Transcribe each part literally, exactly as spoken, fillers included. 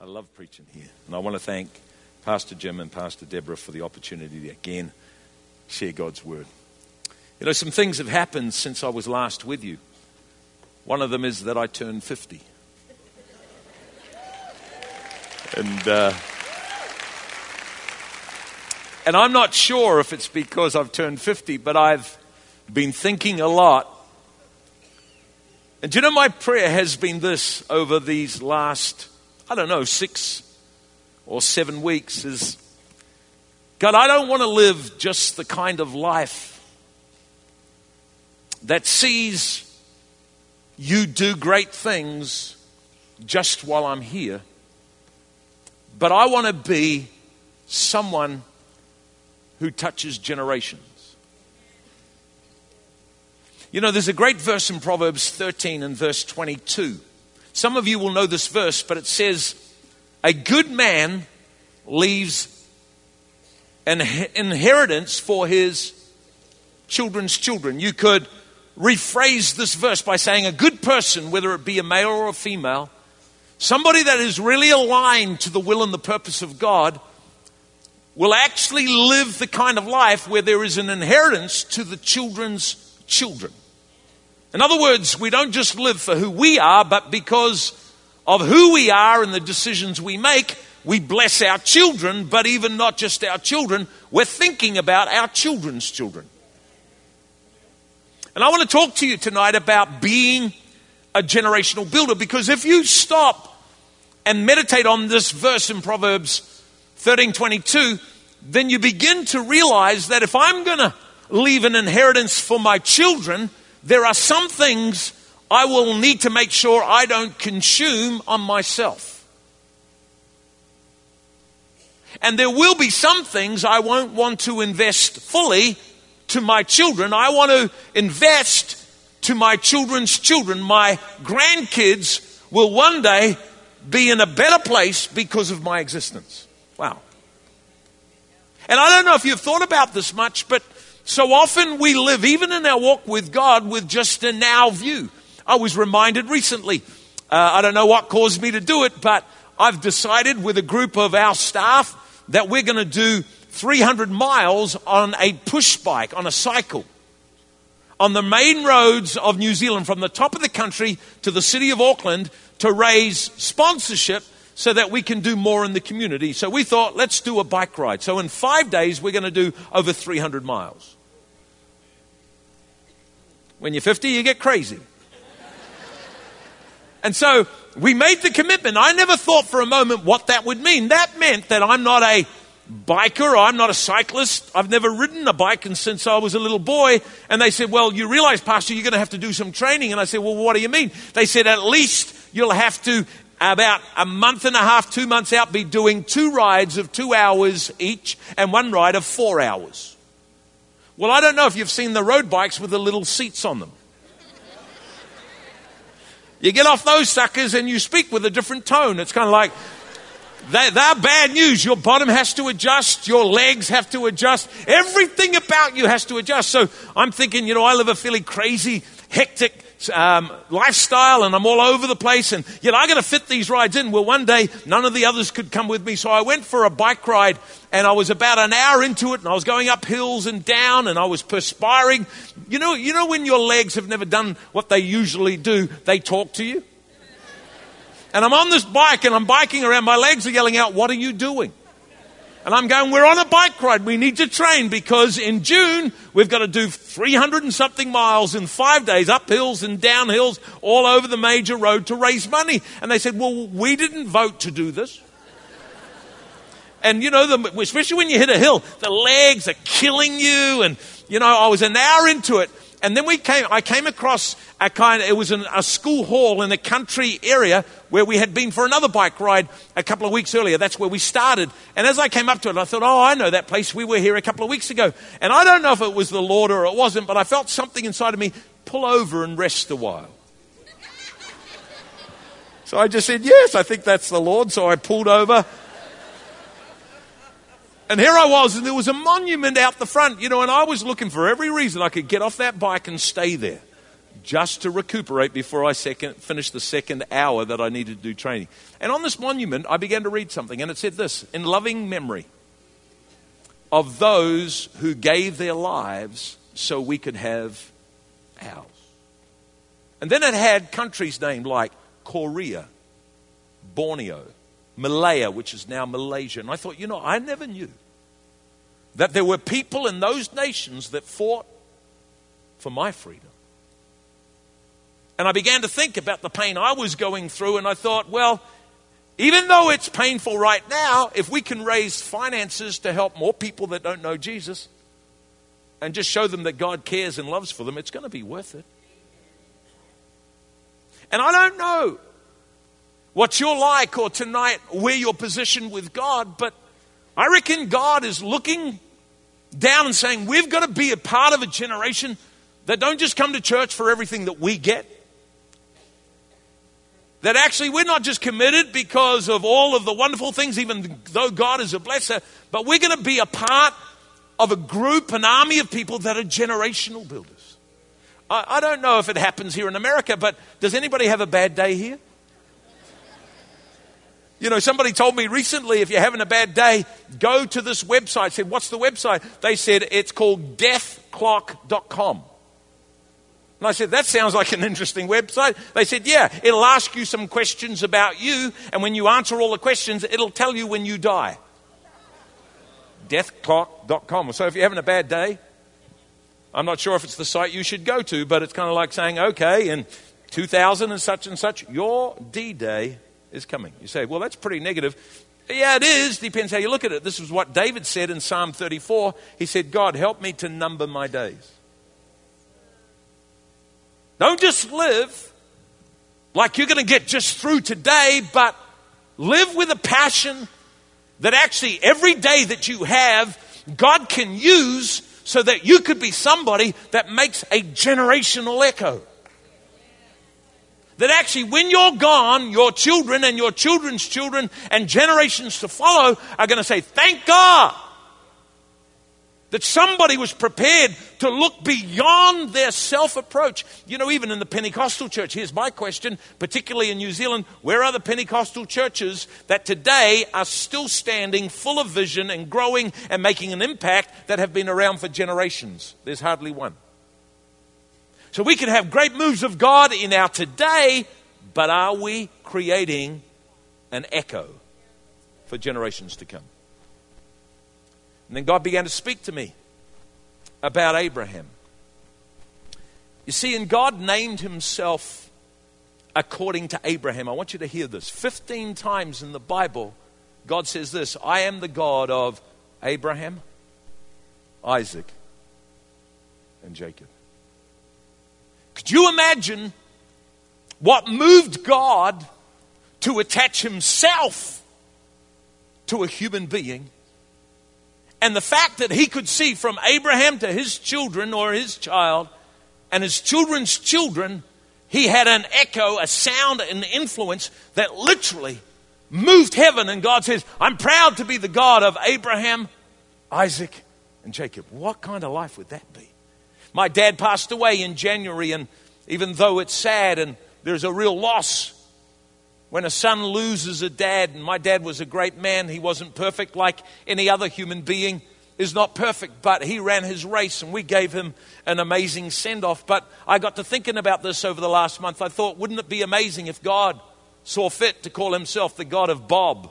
I love preaching here. And I want to thank Pastor Jim and Pastor Deborah for the opportunity to again share God's word. You know, some things have happened since I was last with you. One of them is that I turned fifty. And uh, and I'm not sure if it's because I've turned fifty, but I've been thinking a lot. And do you know, my prayer has been this over these last, I don't know, six or seven weeks is, God, I don't want to live just the kind of life that sees you do great things just while I'm here. But I want to be someone who touches generations. You know, there's a great verse in Proverbs thirteen and verse twenty-two. Some of you will know this verse, but it says, a good man leaves an inheritance for his children's children. You could rephrase this verse by saying a good person, whether it be a male or a female, somebody that is really aligned to the will and the purpose of God, will actually live the kind of life where there is an inheritance to the children's children. In other words, we don't just live for who we are, but because of who we are and the decisions we make, we bless our children, but even not just our children, we're thinking about our children's children. And I want to talk to you tonight about being a generational builder, because if you stop and meditate on this verse in Proverbs thirteen twenty-two, then you begin to realize that if I'm going to leave an inheritance for my children, there are some things I will need to make sure I don't consume on myself. And there will be some things I won't want to invest fully to my children. I want to invest to my children's children. My grandkids will one day be in a better place because of my existence. Wow. And I don't know if you've thought about this much, but so often we live, even in our walk with God, with just a now view. I was reminded recently, uh, I don't know what caused me to do it, but I've decided with a group of our staff that we're going to do three hundred miles on a push bike, on a cycle, on the main roads of New Zealand, from the top of the country to the city of Auckland, to raise sponsorship so that we can do more in the community. So we thought, let's do a bike ride. So in five days, we're going to do over three hundred miles. When you're fifty, you get crazy. And so we made the commitment. I never thought for a moment what that would mean. That meant that I'm not a biker, or I'm not a cyclist. I've never ridden a bike since I was a little boy. And they said, well, you realize, Pastor, you're going to have to do some training. And I said, well, what do you mean? They said, at least you'll have to, about a month and a half, two months out, be doing two rides of two hours each and one ride of four hours. Well, I don't know if you've seen the road bikes with the little seats on them. You get off those suckers and you speak with a different tone. It's kind of like, they, they're bad news. Your bottom has to adjust. Your legs have to adjust. Everything about you has to adjust. So I'm thinking, you know, I live a fairly crazy, hectic um, lifestyle, and I'm all over the place. And yet I'm going to fit these rides in. Well, one day, none of the others could come with me. So I went for a bike ride, and I was about an hour into it, and I was going up hills and down, and I was perspiring. You know, you know when your legs have never done what they usually do, they talk to you? And I'm on this bike, and I'm biking around. My legs are yelling out, what are you doing? And I'm going, we're on a bike ride. We need to train, because in June, we've got to do three hundred and something miles in five days, up hills and down hills, all over the major road to raise money. And they said, well, we didn't vote to do this. And, you know, the, especially when you hit a hill, the legs are killing you. And, you know, I was an hour into it. And then we came, I came across a kind of, it was an, a school hall in a country area where we had been for another bike ride a couple of weeks earlier. That's where we started. And as I came up to it, I thought, oh, I know that place. We were here a couple of weeks ago. And I don't know if it was the Lord or it wasn't, but I felt something inside of me, pull over and rest a while. So I just said, yes, I think that's the Lord. So I pulled over. And here I was, and there was a monument out the front, you know, and I was looking for every reason I could get off that bike and stay there. just to recuperate before I second, finished the second hour that I needed to do training. And on this monument, I began to read something, and it said this: in loving memory of those who gave their lives so we could have ours. And then it had countries named like Korea, Borneo, Malaya, which is now Malaysia. And I thought, you know, I never knew that there were people in those nations that fought for my freedom. And I began to think about the pain I was going through, and I thought, well, even though it's painful right now, if we can raise finances to help more people that don't know Jesus and just show them that God cares and loves for them, it's going to be worth it. And I don't know what you're like or tonight where you're positioned with God, but I reckon God is looking down and saying, we've got to be a part of a generation that don't just come to church for everything that we get. That actually we're not just committed because of all of the wonderful things, even though God is a blesser, but we're going to be a part of a group, an army of people that are generational builders. I, I don't know if it happens here in America, but does anybody have a bad day here? You know, somebody told me recently, if you're having a bad day, go to this website. I said, what's the website? They said, it's called death clock dot com. And I said, that sounds like an interesting website. They said, yeah, it'll ask you some questions about you, and when you answer all the questions, it'll tell you when you die. death clock dot com. So if you're having a bad day, I'm not sure if it's the site you should go to, but it's kind of like saying, okay, in two thousand and such and such, your D-Day is coming. You say, well, that's pretty negative. Yeah, it is. Depends how you look at it. This is what David said in Psalm thirty-four. He said, God, help me to number my days. Don't just live like you're going to get just through today, but live with a passion that actually every day that you have, God can use so that you could be somebody that makes a generational echo. That actually when you're gone, your children and your children's children and generations to follow are going to say, thank God that somebody was prepared to look beyond their self-approach. You know, even in the Pentecostal church, here's my question, particularly in New Zealand, where are the Pentecostal churches that today are still standing full of vision and growing and making an impact that have been around for generations? There's hardly one. So we can have great moves of God in our today, but are we creating an echo for generations to come? And then God began to speak to me about Abraham. You see, and God named himself according to Abraham. I want you to hear this. fifteen times in the Bible, God says this: I am the God of Abraham, Isaac, and Jacob. Could you imagine what moved God to attach himself to a human being? And the fact that he could see from Abraham to his children or his child and his children's children, he had an echo, a sound, an influence that literally moved heaven. And God says, I'm proud to be the God of Abraham, Isaac, and Jacob. What kind of life would that be? My dad passed away in January, and even though it's sad and there's a real loss when a son loses a dad, and my dad was a great man. He wasn't perfect like any other human being is not perfect, but he ran his race and we gave him an amazing send-off. But I got to thinking about this over the last month. I thought, wouldn't it be amazing if God saw fit to call himself the God of Bob,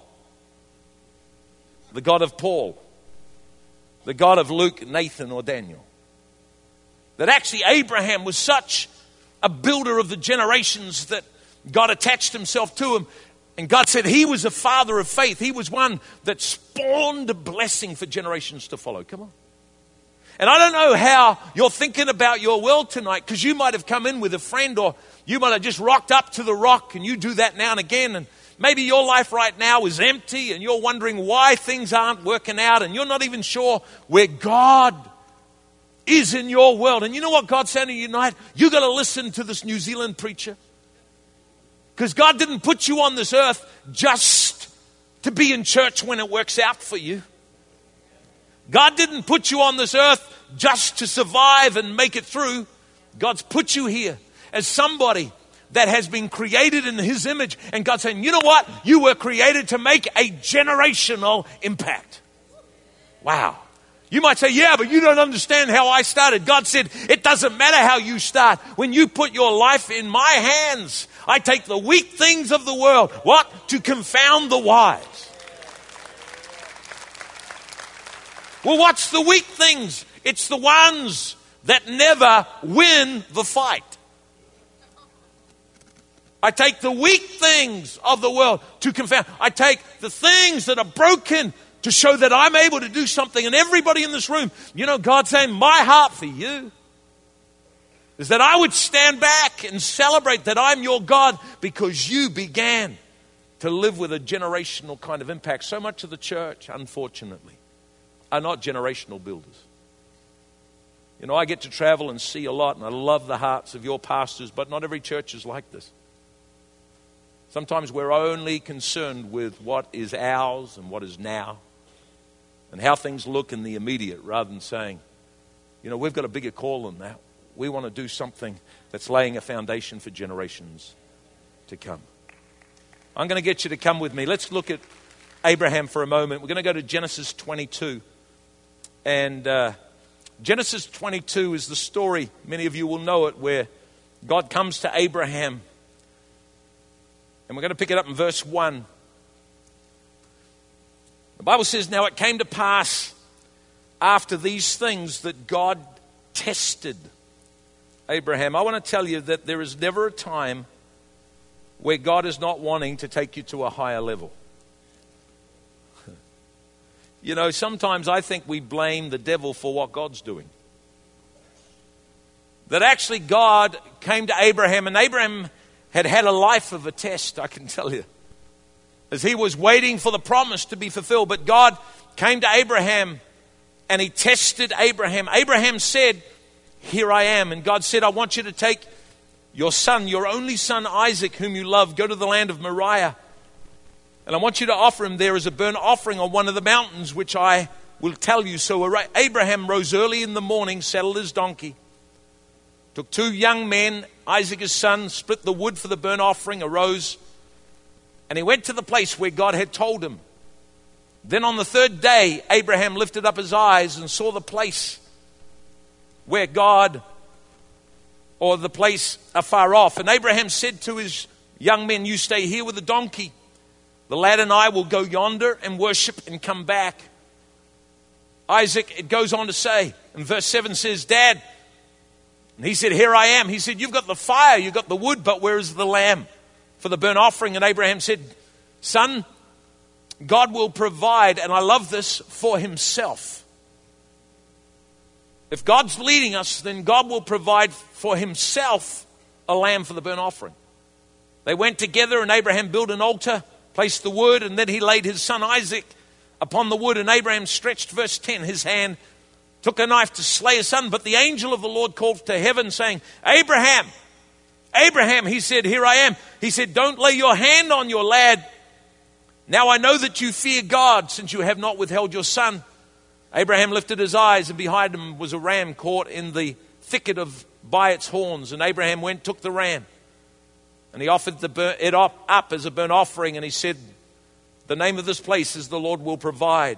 the God of Paul, the God of Luke, Nathan, or Daniel? That actually Abraham was such a builder of the generations that God attached himself to him. And God said he was a father of faith. He was one that spawned a blessing for generations to follow. Come on. And I don't know how you're thinking about your world tonight, because you might have come in with a friend, or you might have just rocked up to the rock, and you do that now and again. And maybe your life right now is empty and you're wondering why things aren't working out, and you're not even sure where God is in your world. And you know what God's saying to you tonight? You got to listen to this New Zealand preacher. Because God didn't put you on this earth just to be in church when it works out for you. God didn't put you on this earth just to survive and make it through. God's put you here as somebody that has been created in his image. And God's saying, you know what? You were created to make a generational impact. Wow. You might say, yeah, but you don't understand how I started. God said, it doesn't matter how you start. When you put your life in my hands, I take the weak things of the world. What? To confound the wise. Well, what's the weak things? It's the ones that never win the fight. I take the weak things of the world to confound. I take the things that are broken to show that I'm able to do something. And everybody in this room, you know, God's saying, my heart for you is that I would stand back and celebrate that I'm your God because you began to live with a generational kind of impact. So much of the church, unfortunately, are not generational builders. You know, I get to travel and see a lot, and I love the hearts of your pastors, but not every church is like this. Sometimes we're only concerned with what is ours and what is now and how things look in the immediate rather than saying, you know, we've got a bigger call than that. We want to do something that's laying a foundation for generations to come. I'm going to get you to come with me. Let's look at Abraham for a moment. We're going to go to Genesis twenty-two. And uh, Genesis twenty-two is the story, many of you will know it, where God comes to Abraham. And we're going to pick it up in verse one. The Bible says, now it came to pass after these things that God tested Abraham. I want to tell you that there is never a time where God is not wanting to take you to a higher level. You know, sometimes I think we blame the devil for what God's doing. That actually God came to Abraham, and Abraham had had a life of a test, I can tell you, as he was waiting for the promise to be fulfilled. But God came to Abraham and he tested Abraham. Abraham said, here I am. And God said, I want you to take your son, your only son Isaac, whom you love, go to the land of Moriah. And I want you to offer him there as a burnt offering on one of the mountains, which I will tell you. So Abraham rose early in the morning, saddled his donkey, took two young men, Isaac his son, split the wood for the burnt offering, arose, and he went to the place where God had told him. Then on the third day, Abraham lifted up his eyes and saw the place where God, or the place afar off. And Abraham said to his young men, you stay here with the donkey. The lad and I will go yonder and worship and come back. Isaac, it goes on to say, and verse seven says, Dad, and he said, here I am. He said, you've got the fire, you've got the wood, but where is the lamb for the burnt offering? And Abraham said, son, God will provide, and I love this, for himself. If God's leading us, then God will provide for himself a lamb for the burnt offering. They went together, and Abraham built an altar, placed the wood, and then he laid his son Isaac upon the wood. And Abraham stretched, verse ten, his hand, took a knife to slay his son. But the angel of the Lord called to heaven, saying, Abraham, Abraham, he said, here I am. He said, don't lay your hand on your lad. Now I know that you fear God, since you have not withheld your son. Abraham lifted his eyes, and behind him was a ram caught in the thicket of by its horns. And Abraham went, took the ram, and he offered the burnt, it up, up as a burnt offering. And he said, the name of this place is the Lord will provide.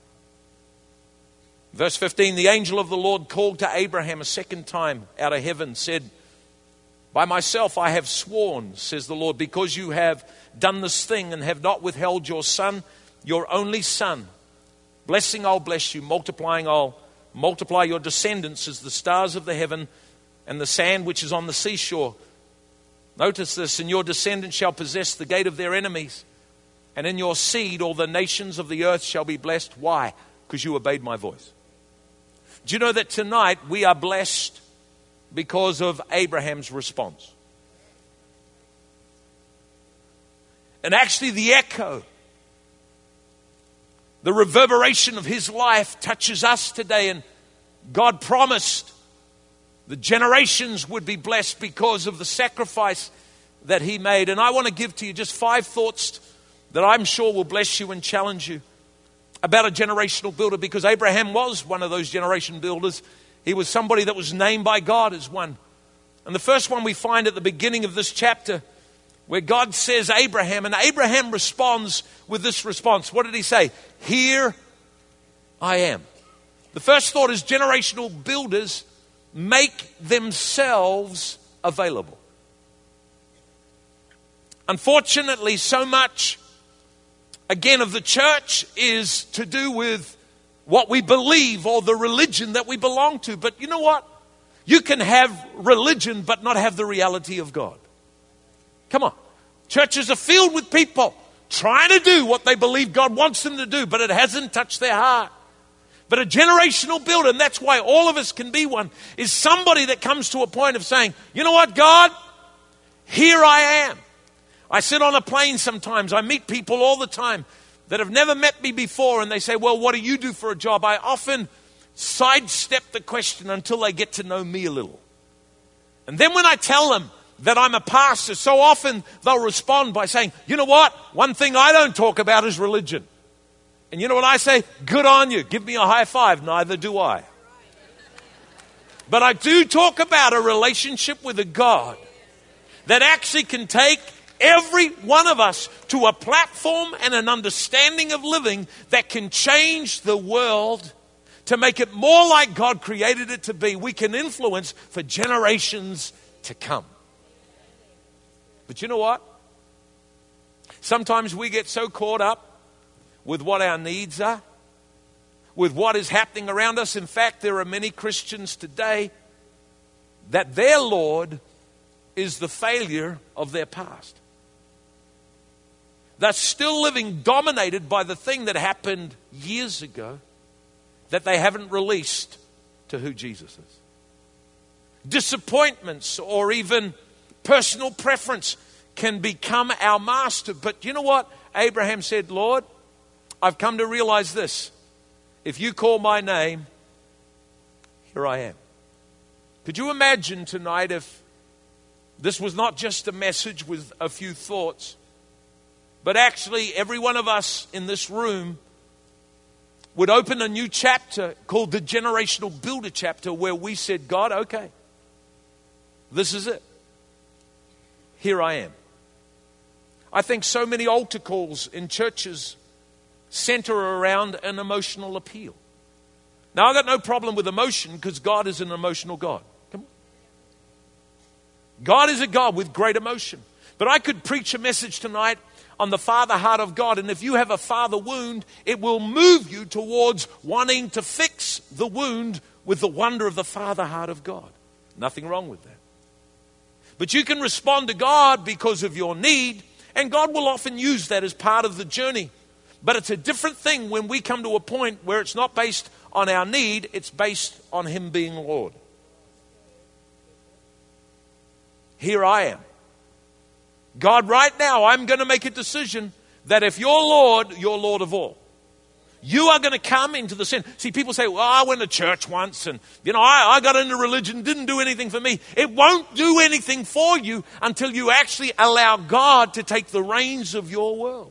Verse fifteen, the angel of the Lord called to Abraham a second time out of heaven, said, by myself I have sworn, says the Lord, because you have done this thing and have not withheld your son, your only son. Blessing I'll bless you, multiplying I'll multiply your descendants as the stars of the heaven and the sand which is on the seashore. Notice this, and your descendants shall possess the gate of their enemies, and in your seed all the nations of the earth shall be blessed. Why? Because you obeyed my voice. Do you know that tonight we are blessed because of Abraham's response? And actually the echo, the reverberation of his life touches us today. And God promised the generations would be blessed because of the sacrifice that he made. And I want to give to you just five thoughts that I'm sure will bless you and challenge you about a generational builder, because Abraham was one of those generation builders. He was somebody that was named by God as one. And the first one we find at the beginning of this chapter, where God says Abraham, and Abraham responds with this response. What did he say? Here I am. The first thought is generational builders make themselves available. Unfortunately, so much, again, of the church is to do with what we believe or the religion that we belong to. But you know what? You can have religion but not have the reality of God. Come on. Churches are filled with people trying to do what they believe God wants them to do, but it hasn't touched their heart. But a generational builder, and that's why all of us can be one, is somebody that comes to a point of saying, you know what, God? Here I am. I sit on a plane sometimes. I meet people all the time that have never met me before, and they say, well, what do you do for a job? I often sidestep the question until they get to know me a little. And then when I tell them that I'm a pastor, so often they'll respond by saying, you know what? One thing I don't talk about is religion. And you know what I say? Good on you. Give me a high five. Neither do I. But I do talk about a relationship with a God that actually can take every one of us to a platform and an understanding of living that can change the world to make it more like God created it to be. We can influence for generations to come. But you know what? Sometimes we get so caught up with what our needs are, with what is happening around us. In fact, there are many Christians today that their Lord is the failure of their past. They're still living dominated by the thing that happened years ago that they haven't released to who Jesus is. Disappointments or even personal preference can become our master. But you know what? Abraham said, Lord, I've come to realize this. If you call my name, here I am. Could you imagine tonight if this was not just a message with a few thoughts, but actually every one of us in this room would open a new chapter called the Generational Builder chapter, where we said, God, okay, this is it. Here I am. I think so many altar calls in churches center around an emotional appeal. Now, I've got no problem with emotion because God is an emotional God. Come on. God is a God with great emotion. But I could preach a message tonight on the father heart of God. And if you have a father wound, it will move you towards wanting to fix the wound with the wonder of the father heart of God. Nothing wrong with that. But you can respond to God because of your need, and God will often use that as part of the journey. But it's a different thing when we come to a point where it's not based on our need, it's based on Him being Lord. Here I am. God, right now, I'm going to make a decision that if you're Lord, you're Lord of all. You are going to come into the sin. See, people say, well, I went to church once and, you know, I, I got into religion, didn't do anything for me. It won't do anything for you until you actually allow God to take the reins of your world.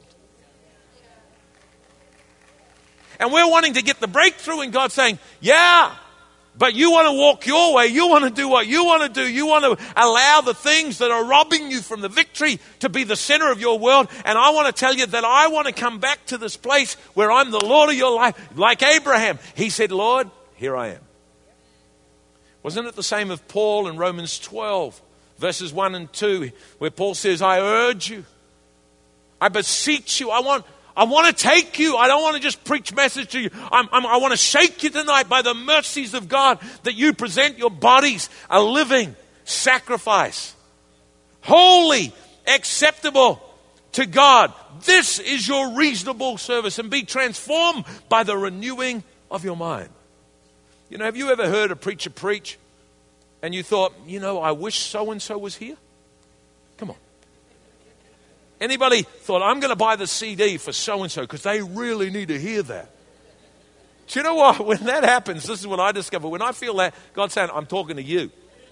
And we're wanting to get the breakthrough, and God's saying, yeah, but you want to walk your way. You want to do what you want to do. You want to allow the things that are robbing you from the victory to be the center of your world. And I want to tell you that I want to come back to this place where I'm the Lord of your life. Like Abraham, he said, Lord, here I am. Wasn't it the same of Paul in Romans twelve, verses one and two, where Paul says, I urge you, I beseech you, I want I want to take you. I don't want to just preach message to you. I'm, I'm, I want to shake you tonight by the mercies of God that you present your bodies a living sacrifice, holy, acceptable to God. This is your reasonable service, and be transformed by the renewing of your mind. You know, have you ever heard a preacher preach and you thought, you know, I wish so-and-so was here? Come on. Anybody thought, I'm going to buy the C D for so-and-so because they really need to hear that? Do you know what? When that happens, this is what I discover. When I feel that, God's saying, I'm talking to you.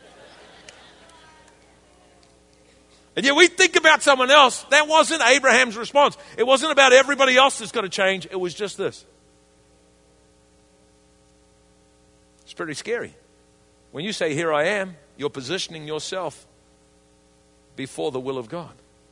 And yet we think about someone else. That wasn't Abraham's response. It wasn't about everybody else that's got to change. It was just this. It's pretty scary. When you say, here I am, you're positioning yourself before the will of God.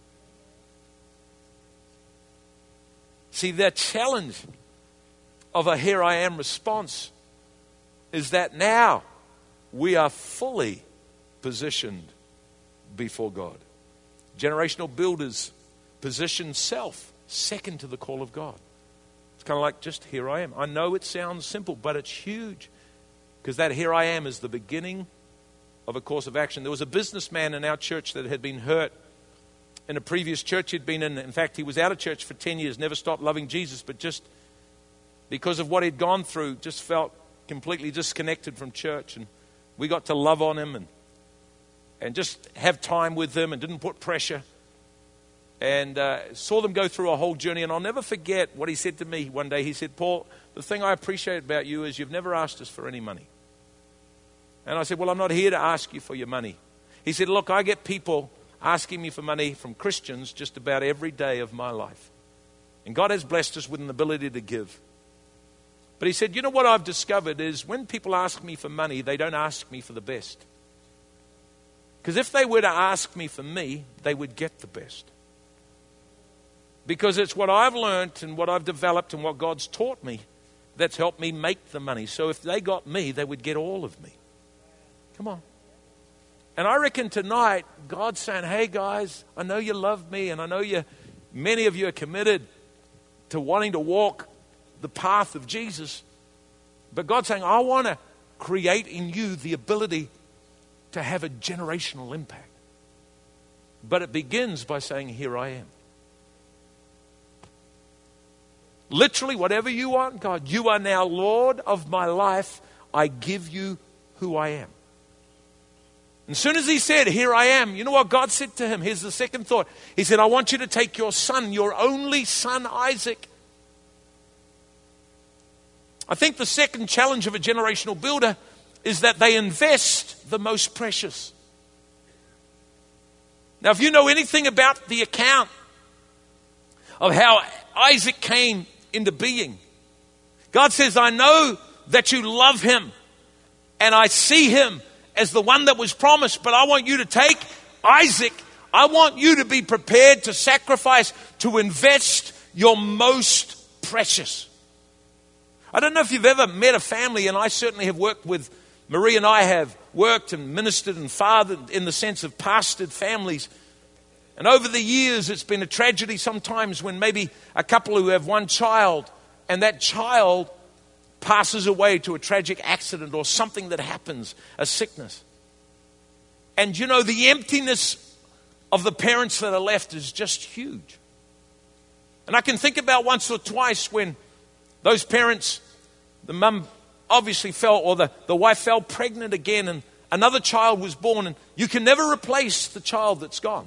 See, the challenge of a here I am response is that now we are fully positioned before God. Generational builders position self second to the call of God. It's kind of like, just here I am. I know it sounds simple, but it's huge, because that here I am is the beginning of a course of action. There was a businessman in our church that had been hurt in a previous church he'd been in. In fact, he was out of church for ten years, never stopped loving Jesus, but just because of what he'd gone through, just felt completely disconnected from church. And we got to love on him and and just have time with them and didn't put pressure. And uh, saw them go through a whole journey. And I'll never forget what he said to me one day. He said, Paul, the thing I appreciate about you is you've never asked us for any money. And I said, well, I'm not here to ask you for your money. He said, look, I get people asking me for money from Christians just about every day of my life. And God has blessed us with an ability to give. But he said, you know what I've discovered is when people ask me for money, they don't ask me for the best. Because if they were to ask me for me, they would get the best. Because it's what I've learned and what I've developed and what God's taught me that's helped me make the money. So if they got me, they would get all of me. Come on. And I reckon tonight, God's saying, hey guys, I know you love me, and I know you, many of you are committed to wanting to walk the path of Jesus. But God's saying, I want to create in you the ability to have a generational impact. But it begins by saying, here I am. Literally, whatever you want, God, you are now Lord of my life. I give you who I am. And as soon as he said, here I am, you know what God said to him? Here's the second thought. He said, I want you to take your son, your only son, Isaac. I think the second challenge of a generational builder is that they invest the most precious. Now, if you know anything about the account of how Isaac came into being, God says, I know that you love him and I see him as the one that was promised, but I want you to take Isaac. I want you to be prepared to sacrifice, to invest your most precious. I don't know if you've ever met a family, and I certainly have worked with, Marie and I have worked and ministered and fathered in the sense of pastored families. And over the years, it's been a tragedy sometimes when maybe a couple who have one child and that child passes away to a tragic accident or something that happens, a sickness. And you know, the emptiness of the parents that are left is just huge. And I can think about once or twice when those parents, the mum obviously fell, or the, the wife fell pregnant again, and another child was born, and you can never replace the child that's gone.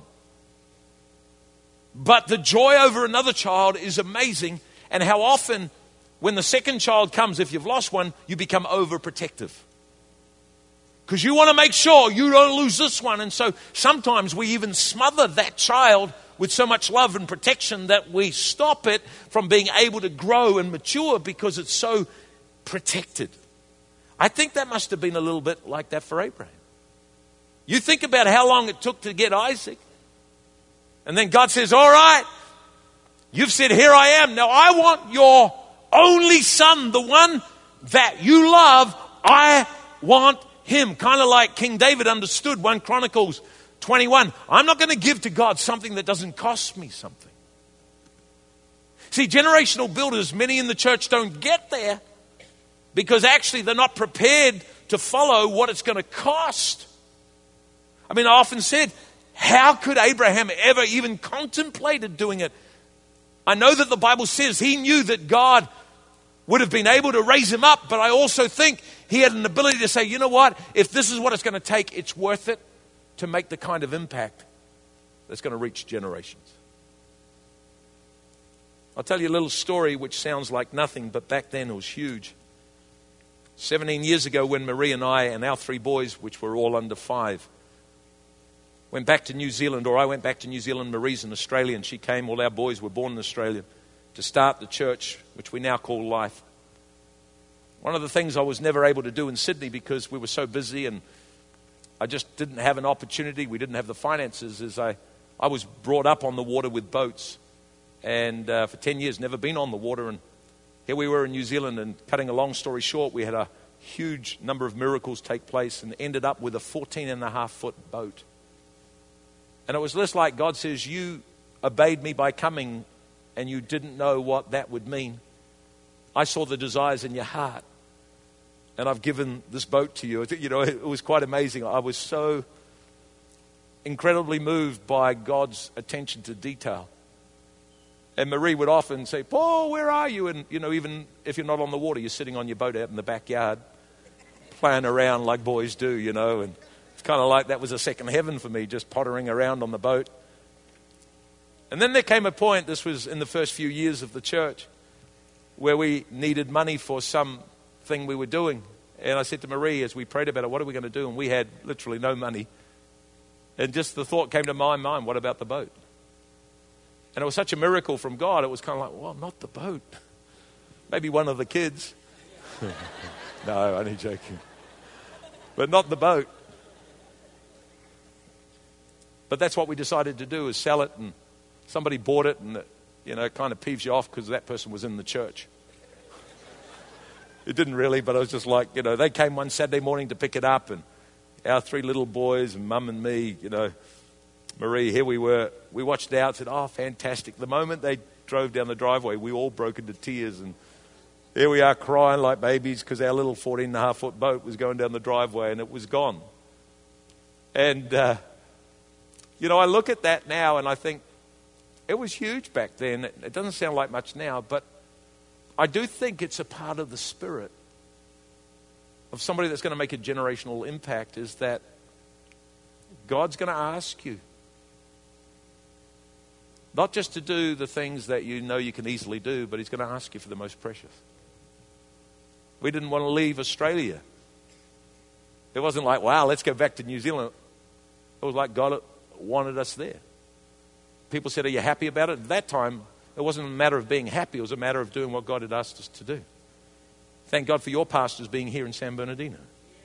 But the joy over another child is amazing, and how often when the second child comes, if you've lost one, you become overprotective. Because you want to make sure you don't lose this one. And so sometimes we even smother that child with so much love and protection that we stop it from being able to grow and mature because it's so protected. I think that must have been a little bit like that for Abraham. You think about how long it took to get Isaac. And then God says, all right, you've said, here I am. Now I want your only son, the one that you love. I want him. Kind of like King David understood, First Chronicles twenty-one. I'm not going to give to God something that doesn't cost me something. See, generational builders, many in the church don't get there because actually they're not prepared to follow what it's going to cost. I mean, I often said, how could Abraham ever even contemplated doing it? I know that the Bible says he knew that God would have been able to raise him up, but I also think he had an ability to say, you know what, if this is what it's going to take, it's worth it to make the kind of impact that's going to reach generations. I'll tell you a little story which sounds like nothing, but back then it was huge. seventeen years ago when Marie and I and our three boys, which were all under five, went back to New Zealand, or I went back to New Zealand. Marie's an Australian. She came, all our boys were born in Australia, to start the church, which we now call Life. One of the things I was never able to do in Sydney because we were so busy and I just didn't have an opportunity. We didn't have the finances. As I, I was brought up on the water with boats. And uh, for ten years, never been on the water. And here we were in New Zealand, and cutting a long story short, we had a huge number of miracles take place and ended up with a fourteen and a half foot boat. And it was just like God says, you obeyed me by coming, and you didn't know what that would mean. I saw the desires in your heart, and I've given this boat to you. You know, it was quite amazing. I was so incredibly moved by God's attention to detail. And Marie would often say, Paul, where are you? And, you know, even if you're not on the water, you're sitting on your boat out in the backyard, playing around like boys do, you know. And it's kind of like that was a second heaven for me, just pottering around on the boat. And then there came a point, this was in the first few years of the church, where we needed money for something we were doing. And I said to Marie, as we prayed about it, what are we going to do? And we had literally no money. And just the thought came to my mind, what about the boat? And it was such a miracle from God. It was kind of like, well, not the boat. Maybe one of the kids. No, only joking. But not the boat. But that's what we decided to do, is sell it. And somebody bought it, and it, you know, it kind of peeves you off because that person was in the church. It didn't really, but I was just like, you know, they came one Saturday morning to pick it up, and our three little boys and mum and me, you know, Marie, here we were. We watched it out and said, oh, fantastic. The moment they drove down the driveway, we all broke into tears. And here we are crying like babies because our little fourteen and a half foot boat was going down the driveway and it was gone. And, uh, you know, I look at that now and I think it was huge back then. It, it doesn't sound like much now, but I do think it's a part of the spirit of somebody that's going to make a generational impact, is that God's going to ask you not just to do the things that you know you can easily do, but he's going to ask you for the most precious. We didn't want to leave Australia. It wasn't like, wow, let's go back to New Zealand. It was like God wanted us there. People said, are you happy about it? At that time, it wasn't a matter of being happy. It was a matter of doing what God had asked us to do. Thank God for your pastors being here in San Bernardino.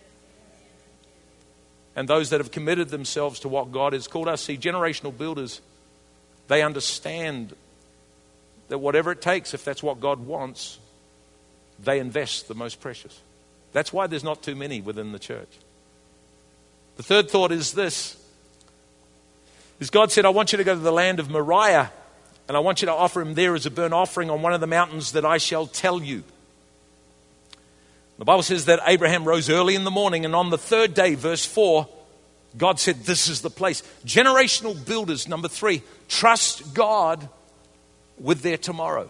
And those that have committed themselves to what God has called us. See, generational builders, they understand that whatever it takes, if that's what God wants, they invest the most precious. That's why there's not too many within the church. The third thought is this. Is God said, I want you to go to the land of Moriah, and I want you to offer him there as a burnt offering on one of the mountains that I shall tell you. The Bible says that Abraham rose early in the morning, and on the third day, verse four, God said, this is the place. Generational builders, number three, trust God with their tomorrow.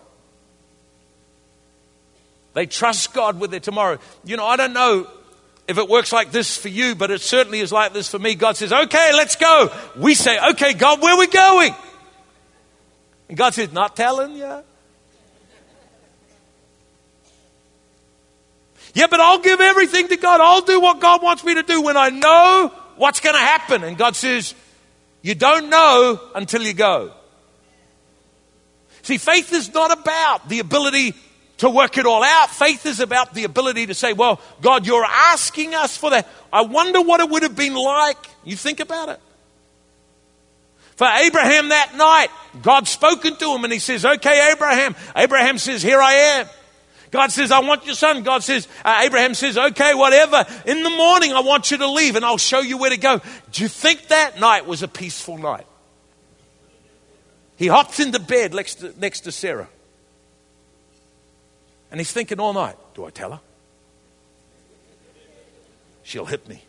They trust God with their tomorrow. You know, I don't know if it works like this for you, but it certainly is like this for me. God says, okay, let's go. We say, okay, God, where are we going? And God says, not telling you. Yeah, but I'll give everything to God. I'll do what God wants me to do when I know what's going to happen. And God says, you don't know until you go. See, faith is not about the ability to work it all out. Faith is about the ability to say, well, God, you're asking us for that. I wonder what it would have been like. You think about it. For Abraham that night, God's spoken to him and he says, okay, Abraham. Abraham says, here I am. God says, I want your son. God says, uh, Abraham says, okay, whatever. In the morning, I want you to leave and I'll show you where to go. Do you think that night was a peaceful night? He hops into bed next to, next to Sarah. And he's thinking all night, do I tell her? She'll hit me.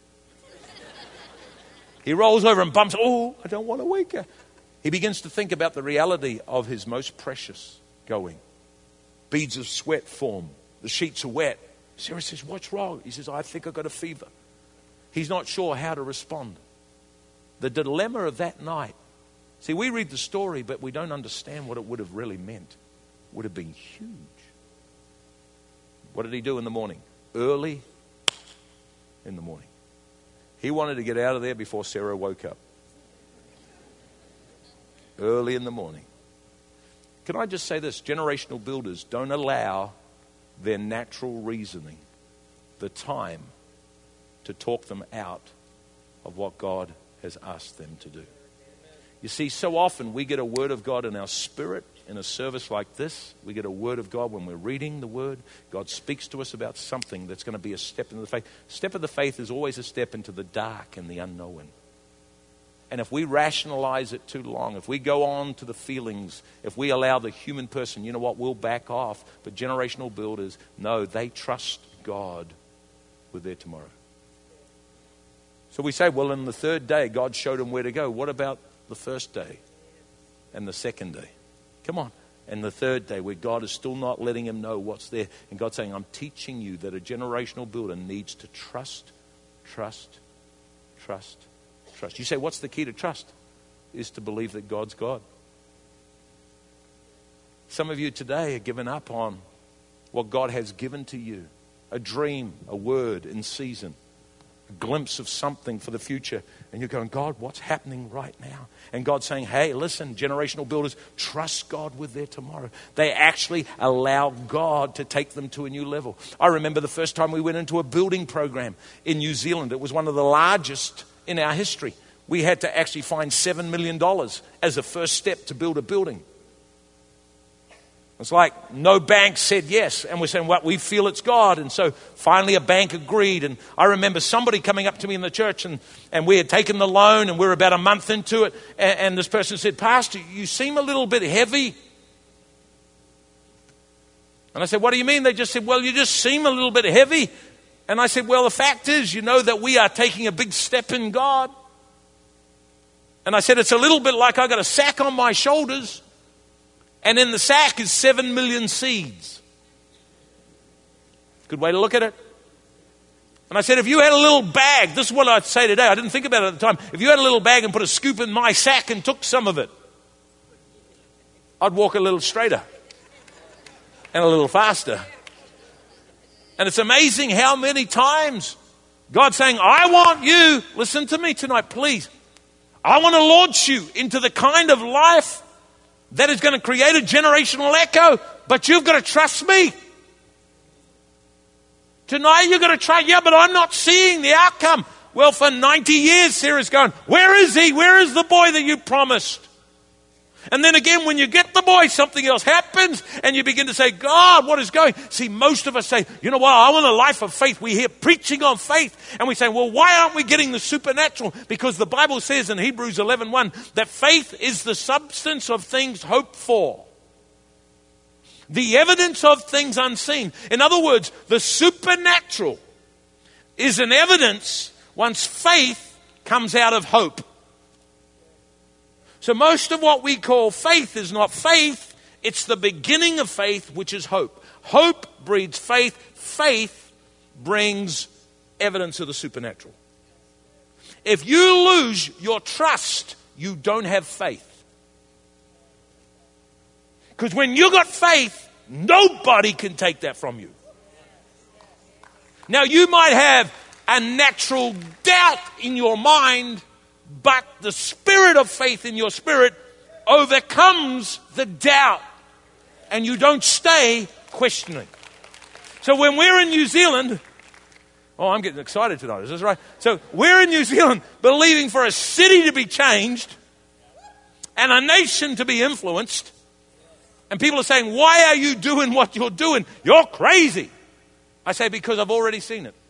He rolls over and bumps, oh, I don't want to wake her. He begins to think about the reality of his most precious going. Beads of sweat form. The sheets are wet. Sarah says, what's wrong? He says, I think I've got a fever. He's not sure how to respond. The dilemma of that night. See, we read the story, but we don't understand what it would have really meant. It would have been huge. What did he do in the morning? Early in the morning. He wanted to get out of there before Sarah woke up. Early in the morning. Can I just say this? Generational builders don't allow their natural reasoning the time to talk them out of what God has asked them to do. You see, so often we get a word of God in our spirit in a service like this. We get a word of God when we're reading the word. God speaks to us about something that's going to be a step into the faith. Step of the faith is always a step into the dark and the unknown. And if we rationalize it too long, if we go on to the feelings, if we allow the human person, you know what, we'll back off. But generational builders, no, they trust God with their tomorrow. So we say, well, in the third day, God showed them where to go. What about the first day and the second day? Come on. And the third day, where God is still not letting him know what's there. And God's saying, I'm teaching you that a generational builder needs to trust, trust, trust, trust. You say, what's the key to trust? Is to believe that God's God. Some of you today are giving up on what God has given to you. A dream, a word in season. Glimpse of something for the future, and you're going, God, what's happening right now? And God's saying, hey, listen, generational builders trust God with their tomorrow. They actually allow God to take them to a new level. I remember the first time we went into a building program in New Zealand. It was one of the largest in our history. We had to actually find seven million dollars as a first step to build a building. It's like no bank said yes. And we're saying, well, we feel it's God. And so finally a bank agreed. And I remember somebody coming up to me in the church, and, and we had taken the loan, and we were about a month into it. And, and this person said, Pastor, you seem a little bit heavy. And I said, what do you mean? They just said, well, you just seem a little bit heavy. And I said, well, the fact is, you know that we are taking a big step in God. And I said, it's a little bit like I got a sack on my shoulders. And in the sack is seven million seeds. Good way to look at it. And I said, if you had a little bag, this is what I'd say today. I didn't think about it at the time. If you had a little bag and put a scoop in my sack and took some of it, I'd walk a little straighter and a little faster. And it's amazing how many times God's saying, I want you, listen to me tonight, please. I want to launch you into the kind of life that is going to create a generational echo, but you've got to trust me. Tonight you've got to try, yeah, but I'm not seeing the outcome. Well, for ninety years, Sarah's going, where is he? Where is the boy that you promised? And then again, when you get the boy, something else happens, and you begin to say, God, what is going? See, most of us say, you know what, I want a life of faith. We hear preaching on faith, and we say, well, why aren't we getting the supernatural? Because the Bible says in Hebrews eleven one that faith is the substance of things hoped for, the evidence of things unseen. In other words, the supernatural is an evidence once faith comes out of hope. So most of what we call faith is not faith. It's the beginning of faith, which is hope. Hope breeds faith. Faith brings evidence of the supernatural. If you lose your trust, you don't have faith. Because when you got faith, nobody can take that from you. Now you might have a natural doubt in your mind, but the spirit of faith in your spirit overcomes the doubt, and you don't stay questioning. So when we're in New Zealand, oh, I'm getting excited tonight, is this right? So we're in New Zealand believing for a city to be changed and a nation to be influenced. And people are saying, why are you doing what you're doing? You're crazy. I say, because I've already seen it.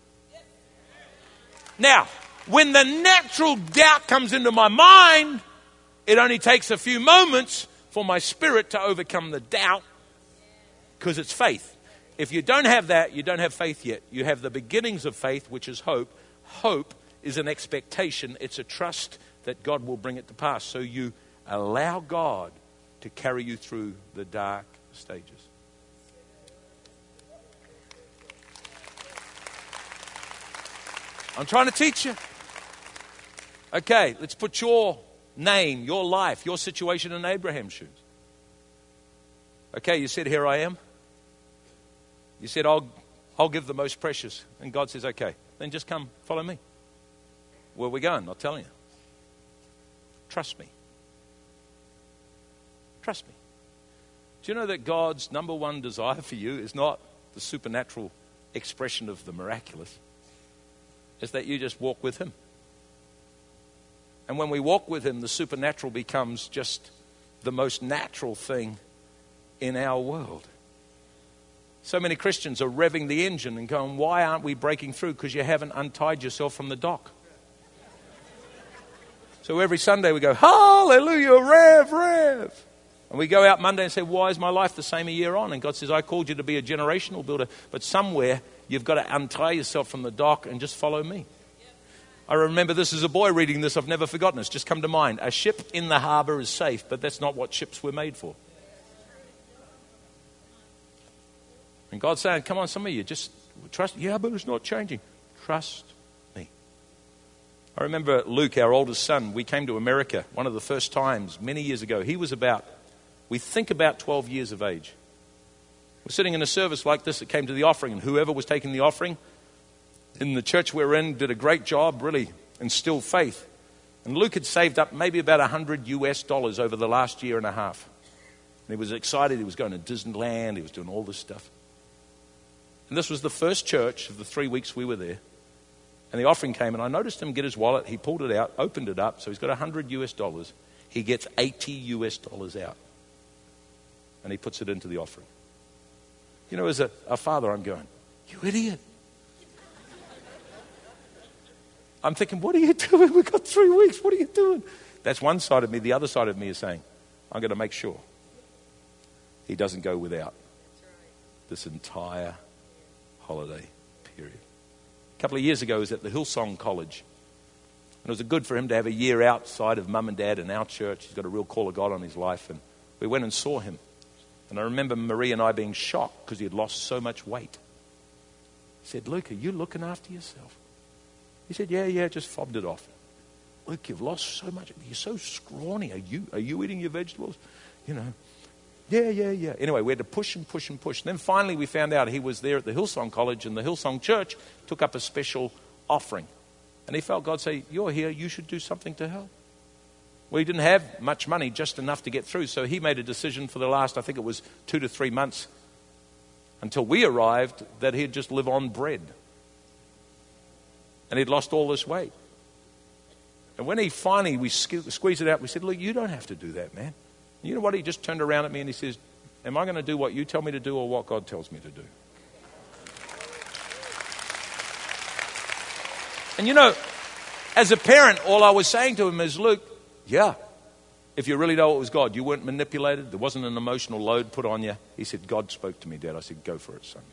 Now, when the natural doubt comes into my mind, it only takes a few moments for my spirit to overcome the doubt, because it's faith. If you don't have that, you don't have faith yet. You have the beginnings of faith, which is hope. Hope is an expectation. It's a trust that God will bring it to pass. So you allow God to carry you through the dark stages. I'm trying to teach you. Okay, let's put your name, your life, your situation in Abraham's shoes. Okay, you said, here I am. You said, I'll, I'll give the most precious. And God says, okay, then just come follow me. Where are we going? I'll tell you. Trust me. Trust me. Do you know that God's number one desire for you is not the supernatural expression of the miraculous? It's that you just walk with him. And when we walk with him, the supernatural becomes just the most natural thing in our world. So many Christians are revving the engine and going, why aren't we breaking through? Because you haven't untied yourself from the dock. So every Sunday we go, hallelujah, rev, rev. And we go out Monday and say, why is my life the same a year on? And God says, I called you to be a generational builder, but somewhere you've got to untie yourself from the dock and just follow me. I remember this as a boy reading this. I've never forgotten. It's just come to mind. A ship in the harbor is safe, but that's not what ships were made for. And God's saying, come on, some of you, just trust. Yeah, but it's not changing. Trust me. I remember Luke, our oldest son, we came to America one of the first times many years ago. He was about, we think about twelve years of age. We're sitting in a service like this that came to the offering, and whoever was taking the offering in the church we're in did a great job, really instilled faith. And Luke had saved up maybe about one hundred U S dollars over the last year and a half. And he was excited. He was going to Disneyland. He was doing all this stuff. And this was the first church of the three weeks we were there. And the offering came, and I noticed him get his wallet. He pulled it out, opened it up. So he's got one hundred U S dollars. He gets eighty U S dollars out. And he puts it into the offering. You know, as a, a father, I'm going, you idiot. I'm thinking, what are you doing? We've got three weeks. What are you doing? That's one side of me. The other side of me is saying, I'm going to make sure he doesn't go without this entire holiday period. A couple of years ago, I was at the Hillsong College. And it was good for him to have a year outside of mum and dad and our church. He's got a real call of God on his life. And we went and saw him. And I remember Marie and I being shocked because he had lost so much weight. He said, Luke, are you looking after yourself? He said, yeah, yeah, just fobbed it off. Luke, you've lost so much. You're so scrawny. Are you, are you eating your vegetables? You know, yeah, yeah, yeah. Anyway, we had to push and push and push. And then finally we found out he was there at the Hillsong College, and the Hillsong Church took up a special offering. And he felt God say, you're here, you should do something to help. Well, he didn't have much money, just enough to get through. So he made a decision for the last, I think it was two to three months until we arrived, that he'd just live on bread. And he'd lost all this weight. And when he finally, we squeezed it out, we said, look, you don't have to do that, man. You know what? He just turned around at me and he says, am I going to do what you tell me to do or what God tells me to do? And you know, as a parent, all I was saying to him is, look, yeah, if you really know it was God, you weren't manipulated, there wasn't an emotional load put on you. He said, God spoke to me, Dad. I said, go for it, son.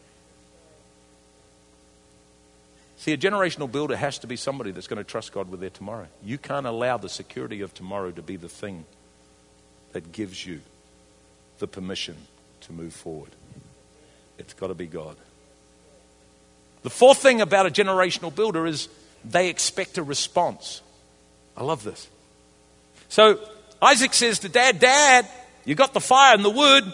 See, a generational builder has to be somebody that's going to trust God with their tomorrow. You can't allow the security of tomorrow to be the thing that gives you the permission to move forward. It's got to be God. The fourth thing about a generational builder is they expect a response. I love this. So Isaac says to Dad, Dad, you got the fire and the wood,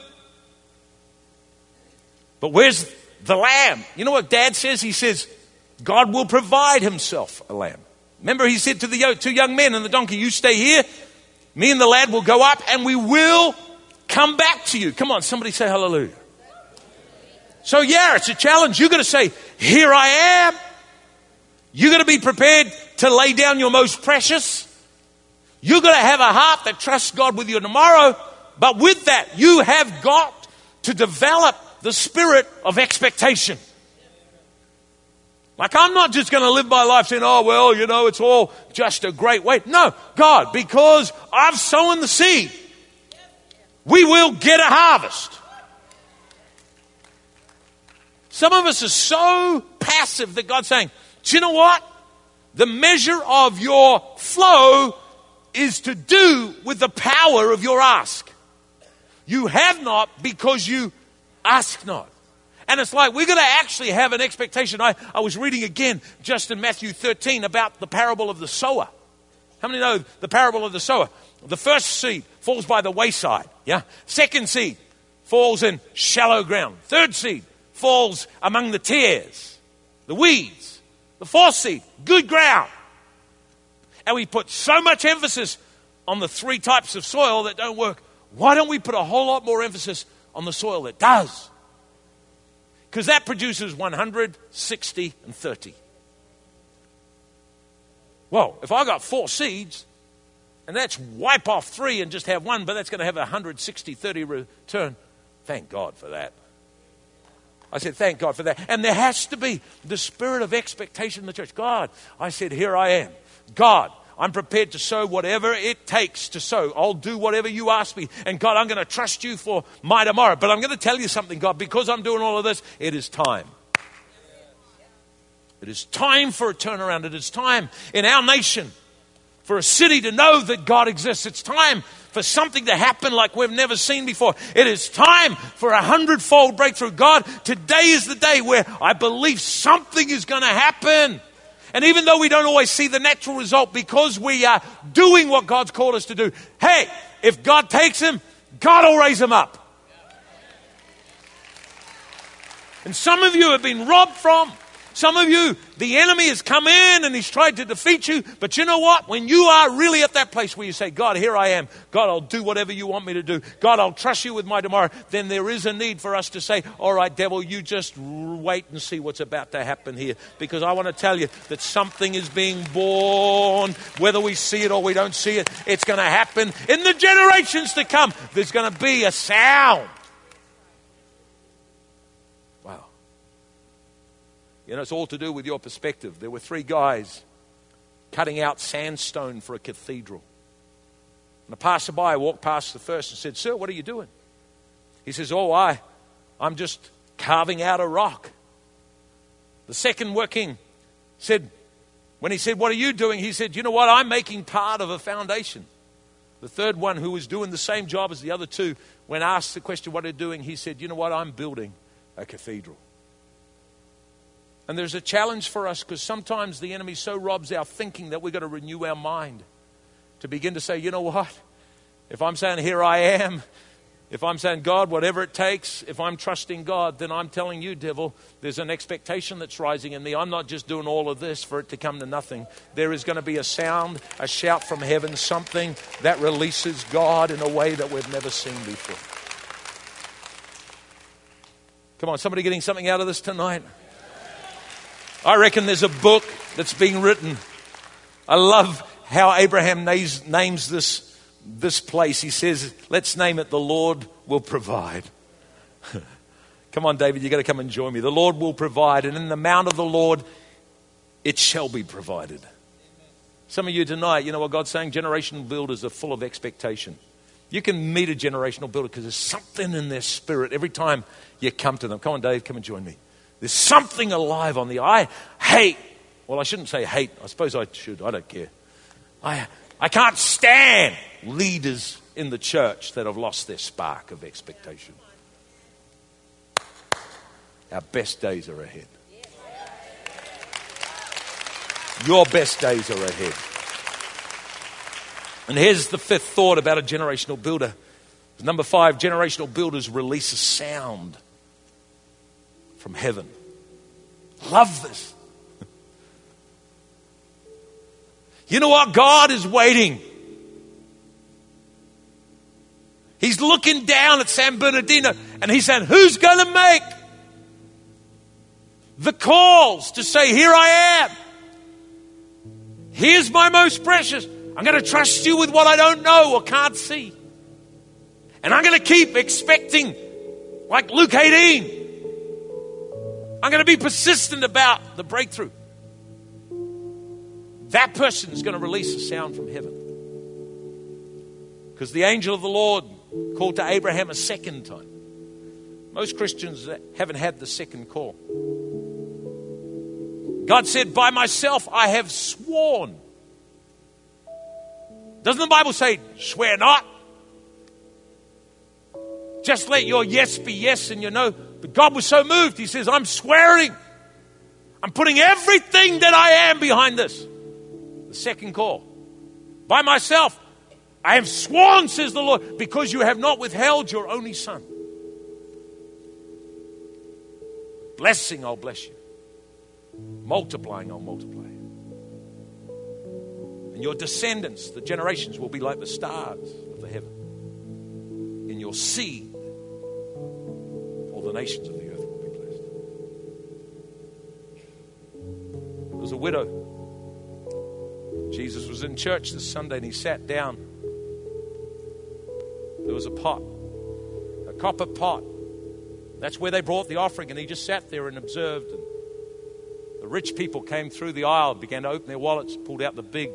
but where's the lamb? You know what Dad says? He says, God will provide himself a lamb. Remember, he said to the two young men and the donkey, you stay here. Me and the lad will go up and we will come back to you. Come on, somebody say hallelujah. So yeah, it's a challenge. You've got to say, here I am. You've got to be prepared to lay down your most precious. You've got to have a heart that trusts God with you tomorrow. But with that, you have got to develop the spirit of expectation. Like, I'm not just going to live my life saying, oh, well, you know, it's all just a great way. No, God, because I've sown the seed, we will get a harvest. Some of us are so passive that God's saying, do you know what? The measure of your flow is to do with the power of your ask. You have not because you ask not. And it's like we're going to actually have an expectation. I, I was reading again just in Matthew thirteen about the parable of the sower. How many know the parable of the sower? The first seed falls by the wayside. Yeah. Second seed falls in shallow ground. Third seed falls among the tares, the weeds. The fourth seed, good ground. And we put so much emphasis on the three types of soil that don't work. Why don't we put a whole lot more emphasis on the soil that does? Because that produces one hundred, sixty, and thirty. Well, if I got four seeds, and that's wipe off three and just have one, but that's going to have a one hundred sixty thirty return. Thank God for that. I said, thank God for that. And there has to be the spirit of expectation in the church. God, I said, here I am. God, I'm prepared to sow whatever it takes to sow. I'll do whatever you ask me. And God, I'm going to trust you for my tomorrow. But I'm going to tell you something, God, because I'm doing all of this, it is time. It is time for a turnaround. It is time in our nation for a city to know that God exists. It's time for something to happen like we've never seen before. It is time for a hundredfold breakthrough. God, today is the day where I believe something is going to happen. And even though we don't always see the natural result because we are doing what God's called us to do, hey, if God takes him, God will raise him up. And some of you have been robbed from. Some of you, the enemy has come in and he's tried to defeat you. But you know what? When you are really at that place where you say, God, here I am. God, I'll do whatever you want me to do. God, I'll trust you with my tomorrow. Then there is a need for us to say, all right, devil, you just wait and see what's about to happen here. Because I want to tell you that something is being born. Whether we see it or we don't see it, it's going to happen in the generations to come. There's going to be a sound. You know, it's all to do with your perspective. There were three guys cutting out sandstone for a cathedral. And a passerby walked past the first and said, sir, what are you doing? He says, oh, I, I'm just carving out a rock. The second working said, when he said, what are you doing? He said, you know what? I'm making part of a foundation. The third one, who was doing the same job as the other two, when asked the question, what are you doing? He said, you know what? I'm building a cathedral. And there's a challenge for us because sometimes the enemy so robs our thinking that we've got to renew our mind to begin to say, you know what? If I'm saying, here I am, if I'm saying, God, whatever it takes, if I'm trusting God, then I'm telling you, devil, there's an expectation that's rising in me. I'm not just doing all of this for it to come to nothing. There is going to be a sound, a shout from heaven, something that releases God in a way that we've never seen before. Come on, somebody getting something out of this tonight? I reckon there's a book that's being written. I love how Abraham names, names this, this place. He says, let's name it, the Lord will provide. Come on, David, you've got to come and join me. The Lord will provide, and in the mount of the Lord, it shall be provided. Some of you tonight, you know what God's saying? Generational builders are full of expectation. You can meet a generational builder because there's something in their spirit every time you come to them. Come on, Dave, come and join me. There's something alive on the eye. Hate. Well, I shouldn't say hate. I suppose I should. I don't care. I, I can't stand leaders in the church that have lost their spark of expectation. Our best days are ahead. Your best days are ahead. And here's the fifth thought about a generational builder. Number five, generational builders release a sound from heaven. Love this. You know what? God is waiting. He's looking down at San Bernardino and he's saying, who's going to make the calls to say, here I am. Here's my most precious. I'm going to trust you with what I don't know or can't see. And I'm going to keep expecting, like Luke eighteen. I'm going to be persistent about the breakthrough. That person is going to release a sound from heaven. Because the angel of the Lord called to Abraham a second time. Most Christians haven't had the second call. God said, by myself I have sworn. Doesn't the Bible say, swear not? Just let your yes be yes and your no. But God was so moved. He says, I'm swearing. I'm putting everything that I am behind this. The second call. By myself, I have sworn, says the Lord, because you have not withheld your only son. Blessing, I'll bless you. Multiplying, I'll multiply you. And your descendants, the generations, will be like the stars of the heaven. In your seed, all the nations of the earth will be blessed. There was a widow Jesus was in church this Sunday and he sat down. There was a pot, a copper pot. That's where they brought the offering, and he just sat there and observed. And the rich people came through the aisle, began to open their wallets, pulled out the big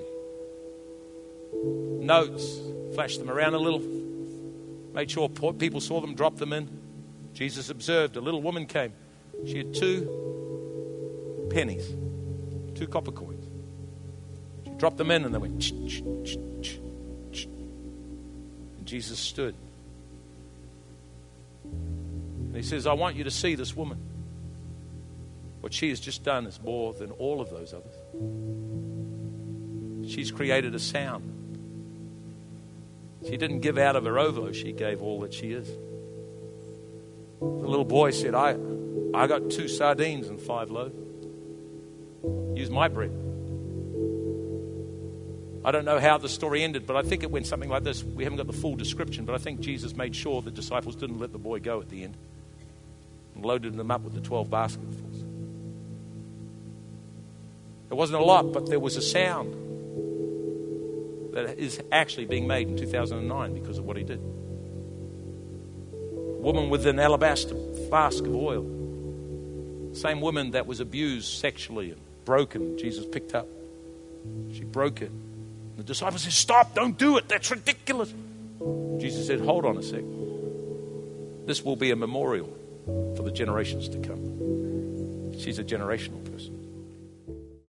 notes, flashed them around a little, made sure people saw them, dropped them in. Jesus observed. A little woman came. She had two pennies, two copper coins. She dropped them in and they went, ch, ch, ch, ch, ch. And Jesus stood. And he says, I want you to see this woman. What she has just done is more than all of those others. She's created a sound. She didn't give out of her overflow. She gave all that she is. The little boy said, I, I got two sardines and five loaves. Use my bread. I don't know how the story ended, but I think it went something like this. We haven't got the full description, but I think Jesus made sure the disciples didn't let the boy go at the end and loaded them up with the twelve basketfuls. It wasn't a lot, but there was a sound that is actually being made in two thousand nine because of what he did. A woman with an alabaster flask of oil. Same woman that was abused sexually and broken, Jesus picked up. She broke it. The disciples said, stop, don't do it. That's ridiculous. Jesus said, hold on a sec. This will be a memorial for the generations to come. She's a generational.